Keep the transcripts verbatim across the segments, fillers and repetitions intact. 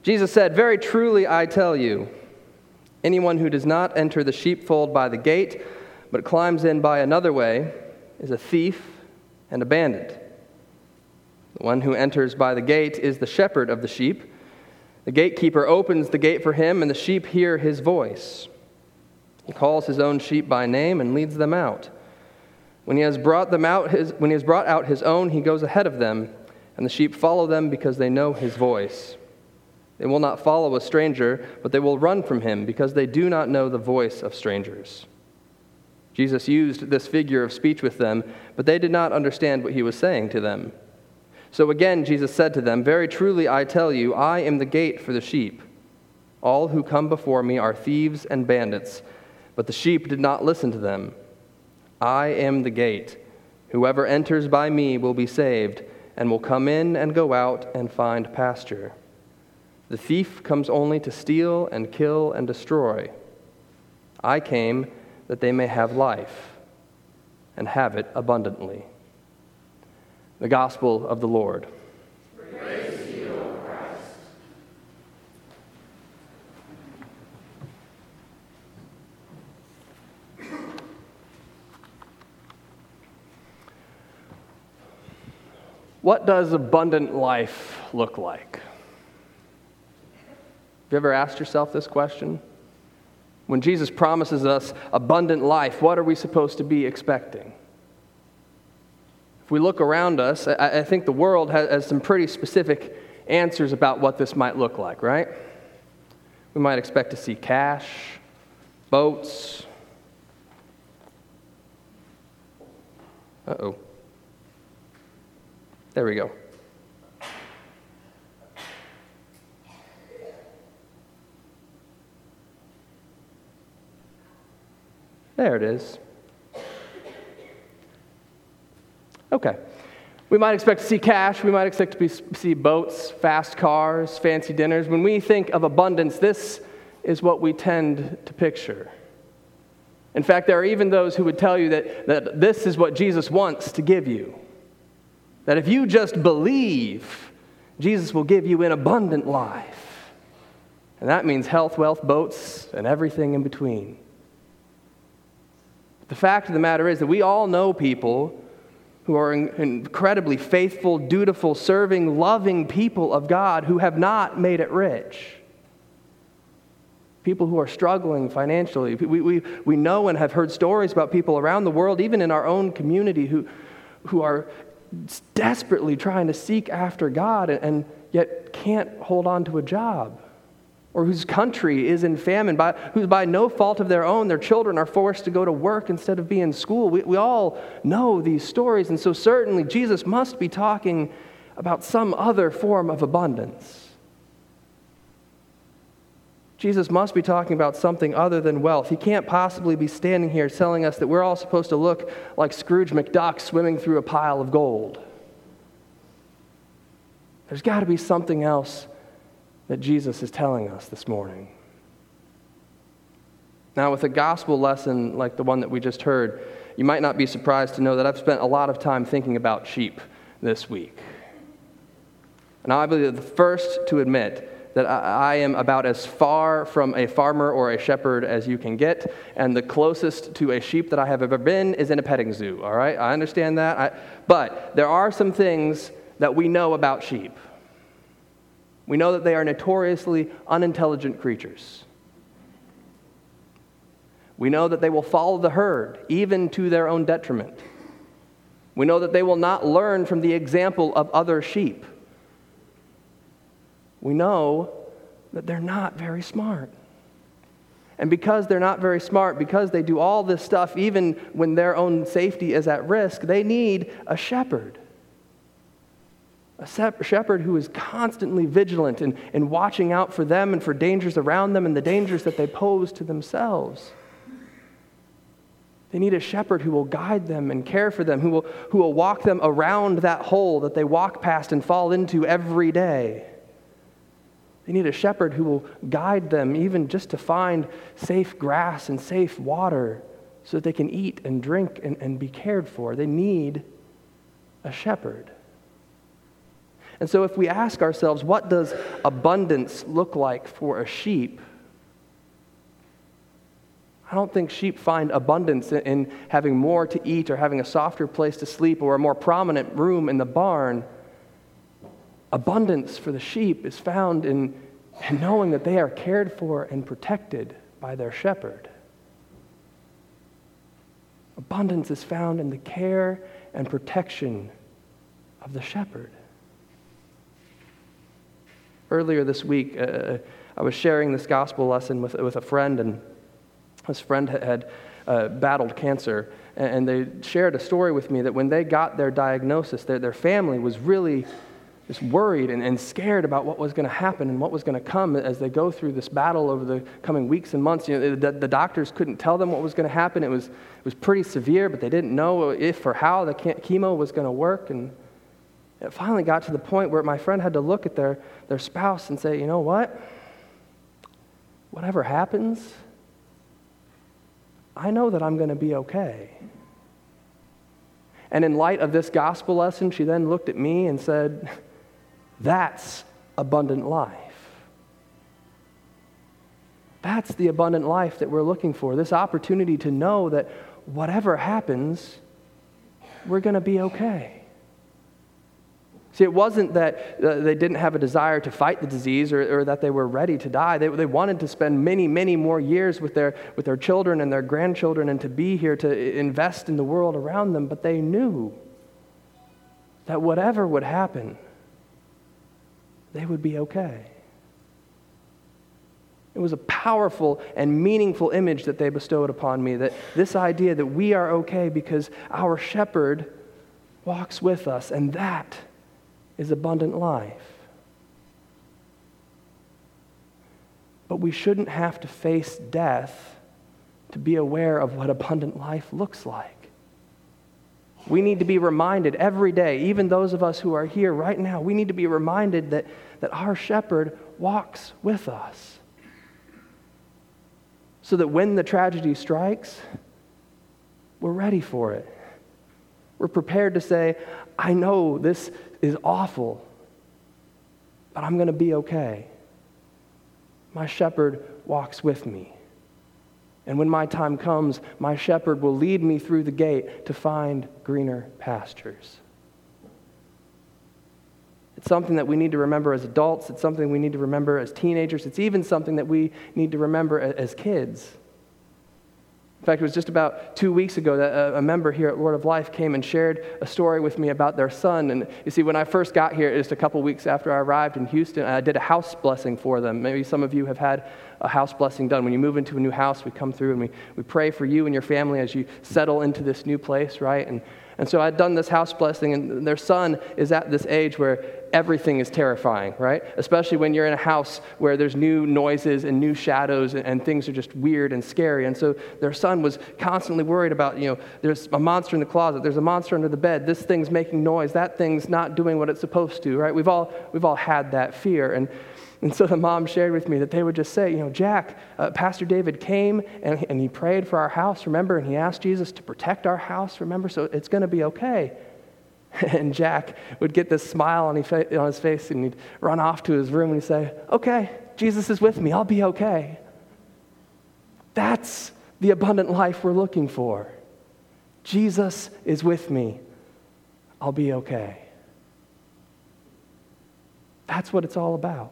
Jesus said, "Very truly I tell you, anyone who does not enter the sheepfold by the gate, but climbs in by another way, is a thief and a bandit. The one who enters by the gate is the shepherd of the sheep. The gatekeeper opens the gate for him, and the sheep hear his voice. He calls his own sheep by name and leads them out. When he has brought them out, his, when he has brought out his own, he goes ahead of them, and the sheep follow them because they know his voice. They will not follow a stranger, but they will run from him because they do not know the voice of strangers." Jesus used this figure of speech with them, but they did not understand what he was saying to them. So again, Jesus said to them, "Very truly I tell you, I am the gate for the sheep. All who come before me are thieves and bandits, but the sheep did not listen to them. I am the gate. Whoever enters by me will be saved, and will come in and go out and find pasture. The thief comes only to steal and kill and destroy. I came that they may have life and have it abundantly." The Gospel of the Lord. Praise to you, O Christ. What does abundant life look like? Have you ever asked yourself this question? When Jesus promises us abundant life, what are we supposed to be expecting? If we look around us, I, I think the world has, has some pretty specific answers about what this might look like, right? We might expect to see cash, boats. Uh-oh. There we go. There it is. Okay. We might expect to see cash. We might expect to be, see boats, fast cars, fancy dinners. When we think of abundance, this is what we tend to picture. In fact, there are even those who would tell you that, that this is what Jesus wants to give you. That if you just believe, Jesus will give you an abundant life. And that means health, wealth, boats, and everything in between. The fact of the matter is that we all know people who are incredibly faithful, dutiful, serving, loving people of God who have not made it rich. People who are struggling financially. We, we, we know and have heard stories about people around the world, even in our own community, who, who are desperately trying to seek after God and, and yet can't hold on to a job. Or whose country is in famine, by, who by no fault of their own, their children are forced to go to work instead of be in school. We, we all know these stories, and so certainly Jesus must be talking about some other form of abundance. Jesus must be talking about something other than wealth. He can't possibly be standing here telling us that we're all supposed to look like Scrooge McDuck swimming through a pile of gold. There's got to be something else that Jesus is telling us this morning. Now, with a gospel lesson like the one that we just heard, you might not be surprised to know that I've spent a lot of time thinking about sheep this week. And I believe the first to admit that I am about as far from a farmer or a shepherd as you can get, and the closest to a sheep that I have ever been is in a petting zoo, all right? I understand that. I, but there are some things that we know about sheep. We know that they are notoriously unintelligent creatures. We know that they will follow the herd, even to their own detriment. We know that they will not learn from the example of other sheep. We know that they're not very smart. And because they're not very smart, because they do all this stuff, even when their own safety is at risk, they need a shepherd. A shepherd who is constantly vigilant and, and watching out for them and for dangers around them and the dangers that they pose to themselves. They need a shepherd who will guide them and care for them, who will, who will walk them around that hole that they walk past and fall into every day. They need a shepherd who will guide them even just to find safe grass and safe water so that they can eat and drink and, and be cared for. They need a shepherd. And so if we ask ourselves, what does abundance look like for a sheep? I don't think sheep find abundance in having more to eat or having a softer place to sleep or a more prominent room in the barn. Abundance for the sheep is found in, in knowing that they are cared for and protected by their shepherd. Abundance is found in the care and protection of the shepherd. Earlier this week, uh, I was sharing this gospel lesson with, with a friend, and this friend had uh, battled cancer, and they shared a story with me that when they got their diagnosis, their, their family was really just worried and, and scared about what was going to happen and what was going to come as they go through this battle over the coming weeks and months. You know, the, the doctors couldn't tell them what was going to happen. It was, it was pretty severe, but they didn't know if or how the chemo was going to work. And it finally got to the point where my friend had to look at their, their spouse and say, you know what? Whatever happens, I know that I'm going to be okay. And in light of this gospel lesson, she then looked at me and said, that's abundant life. That's the abundant life that we're looking for, this opportunity to know that whatever happens, we're going to be okay. See, it wasn't that uh, they didn't have a desire to fight the disease or, or that they were ready to die. They, they wanted to spend many, many more years with their, with their children and their grandchildren and to be here to invest in the world around them, but they knew that whatever would happen, they would be okay. It was a powerful and meaningful image that they bestowed upon me, that this idea that we are okay because our shepherd walks with us, and that is abundant life. But we shouldn't have to face death to be aware of what abundant life looks like. We need to be reminded every day, even those of us who are here right now, we need to be reminded that, that our shepherd walks with us. So that when the tragedy strikes, we're ready for it. We're prepared to say, I know this is awful, but I'm going to be okay. My shepherd walks with me. And when my time comes, my shepherd will lead me through the gate to find greener pastures. It's something that we need to remember as adults. It's something we need to remember as teenagers. It's even something that we need to remember as kids. In fact, it was just about two weeks ago that a member here at Lord of Life came and shared a story with me about their son. And you see, when I first got here, just a couple weeks after I arrived in Houston, I did a house blessing for them. Maybe some of you have had a house blessing done. When you move into a new house, we come through and we, we pray for you and your family as you settle into this new place, right? And And so I'd done this house blessing, and their son is at this age where everything is terrifying, right? Especially when you're in a house where there's new noises and new shadows and, and things are just weird and scary. And so their son was constantly worried about, you know, there's a monster in the closet, there's a monster under the bed, this thing's making noise, that thing's not doing what it's supposed to, right? We've all we've all had that fear. And And so the mom shared with me that they would just say, you know, Jack, uh, Pastor David came and, and he prayed for our house, remember? And he asked Jesus to protect our house, remember? So it's going to be okay. And Jack would get this smile on his, fa- on his face and he'd run off to his room and he'd say, okay, Jesus is with me, I'll be okay. That's the abundant life we're looking for. Jesus is with me, I'll be okay. That's what it's all about.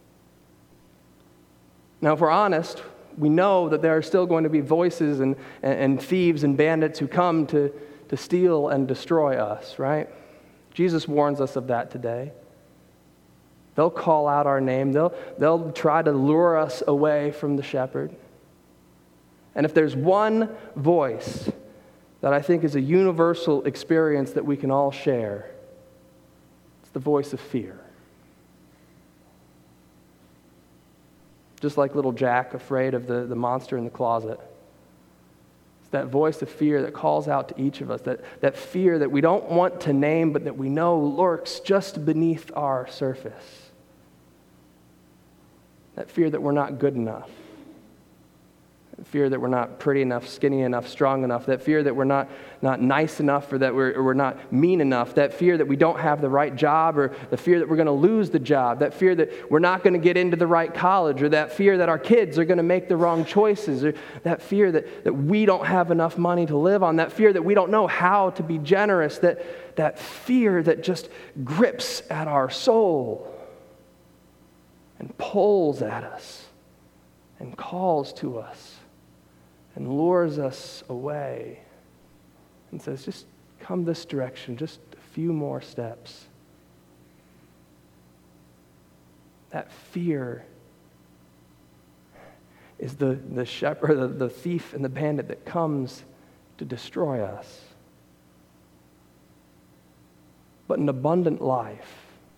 Now, if we're honest, we know that there are still going to be voices and, and, and thieves and bandits who come to, to steal and destroy us, right? Jesus warns us of that today. They'll call out our name. They'll, they'll try to lure us away from the shepherd. And if there's one voice that I think is a universal experience that we can all share, it's the voice of fear. Just like little Jack, afraid of the, the monster in the closet. It's that voice of fear that calls out to each of us, that, that fear that we don't want to name, but that we know lurks just beneath our surface. That fear that we're not good enough. That fear that we're not pretty enough, skinny enough, strong enough, that fear that we're not, not nice enough or that we're, or we're not mean enough, that fear that we don't have the right job or the fear that we're going to lose the job, that fear that we're not going to get into the right college or that fear that our kids are going to make the wrong choices or that fear that, that we don't have enough money to live on, that fear that we don't know how to be generous, that, that fear that just grips at our soul and pulls at us and calls to us and lures us away and says, just come this direction, just a few more steps. That fear is the, the shepherd, the, the thief and the bandit that comes to destroy us. But an abundant life,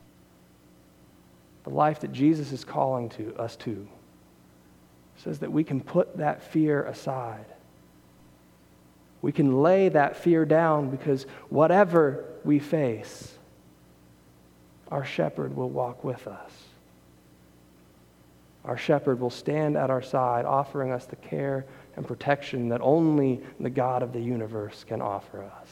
the life that Jesus is calling to us to, says that we can put that fear aside. We can lay that fear down because whatever we face, our shepherd will walk with us. Our shepherd will stand at our side, offering us the care and protection that only the God of the universe can offer us.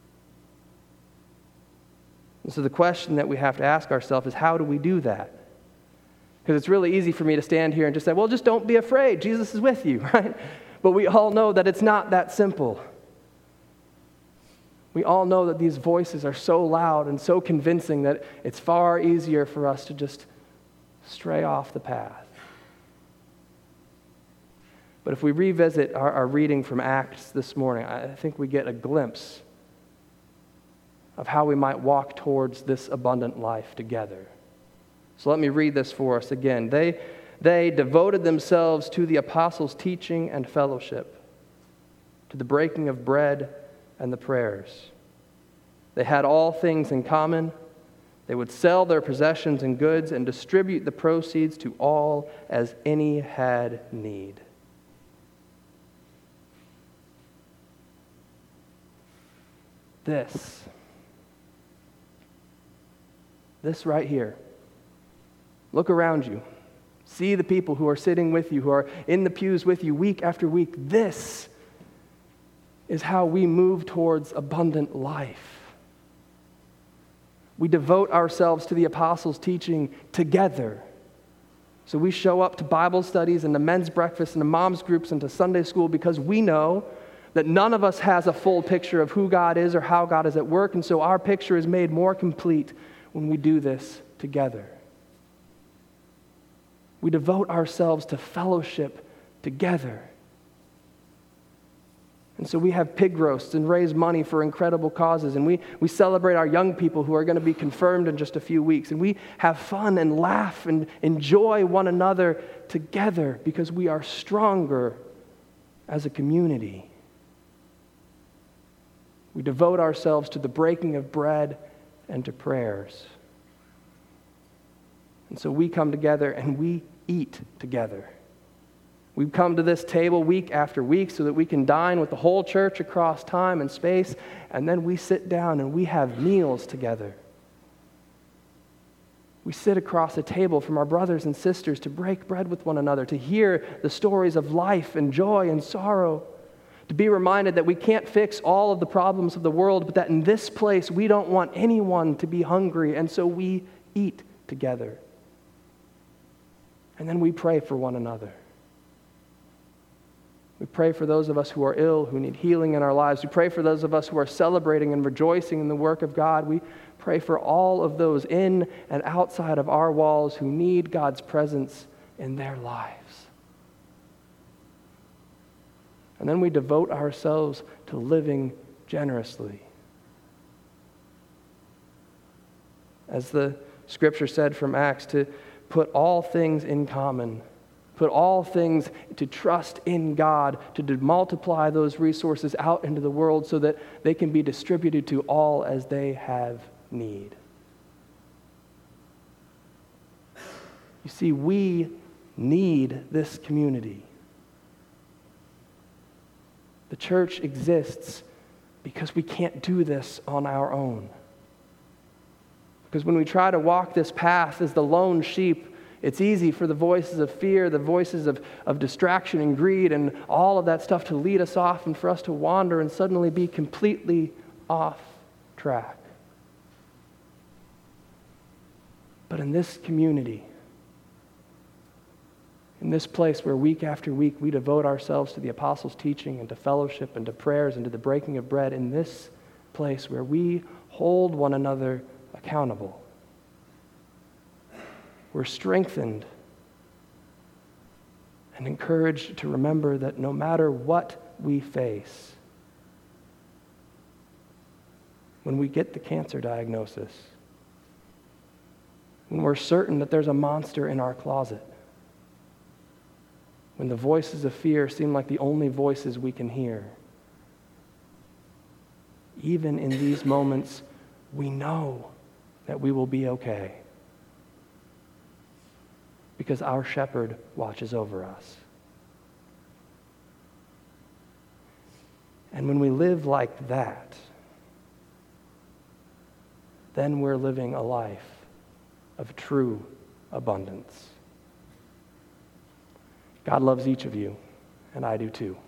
And so the question that we have to ask ourselves is, how do we do that? Because it's really easy for me to stand here and just say, well, just don't be afraid. Jesus is with you, right? But we all know that it's not that simple. We all know that these voices are so loud and so convincing that it's far easier for us to just stray off the path. But if we revisit our, our reading from Acts this morning, I think we get a glimpse of how we might walk towards this abundant life together. So let me read this for us again. They, they devoted themselves to the apostles' teaching and fellowship, to the breaking of bread and the prayers. They had all things in common. They would sell their possessions and goods and distribute the proceeds to all as any had need. This, this right here. Look around you. See the people who are sitting with you, who are in the pews with you week after week. This is how we move towards abundant life. We devote ourselves to the apostles' teaching together. So we show up to Bible studies and to men's breakfast and to moms groups and to Sunday school because we know that none of us has a full picture of who God is or how God is at work, and so our picture is made more complete when we do this together. We devote ourselves to fellowship together. And so we have pig roasts and raise money for incredible causes. And we, we celebrate our young people who are going to be confirmed in just a few weeks. And we have fun and laugh and enjoy one another together because we are stronger as a community. We devote ourselves to the breaking of bread and to prayers. And so we come together and we eat together. We come to this table week after week so that we can dine with the whole church across time and space, and then we sit down and we have meals together. We sit across a table from our brothers and sisters to break bread with one another, to hear the stories of life and joy and sorrow, to be reminded that we can't fix all of the problems of the world, but that in this place we don't want anyone to be hungry, and so we eat together. And then we pray for one another. We pray for those of us who are ill, who need healing in our lives. We pray for those of us who are celebrating and rejoicing in the work of God. We pray for all of those in and outside of our walls who need God's presence in their lives. And then we devote ourselves to living generously. As the scripture said from Acts, to put all things in common, put all things to trust in God, to multiply those resources out into the world so that they can be distributed to all as they have need. You see, we need this community. The church exists because we can't do this on our own. Because when we try to walk this path as the lone sheep, It's easy for the voices of fear, the voices of, of distraction and greed and all of that stuff to lead us off and for us to wander and suddenly be completely off track. But in this community, in this place where week after week we devote ourselves to the apostles' teaching and to fellowship and to prayers and to the breaking of bread, in this place where we hold one another accountable, we're strengthened and encouraged to remember that no matter what we face, when we get the cancer diagnosis, when we're certain that there's a monster in our closet, when the voices of fear seem like the only voices we can hear, even in these moments, we know that we will be okay because our shepherd watches over us. And when we live like that, then we're living a life of true abundance. God loves each of you, and I do too.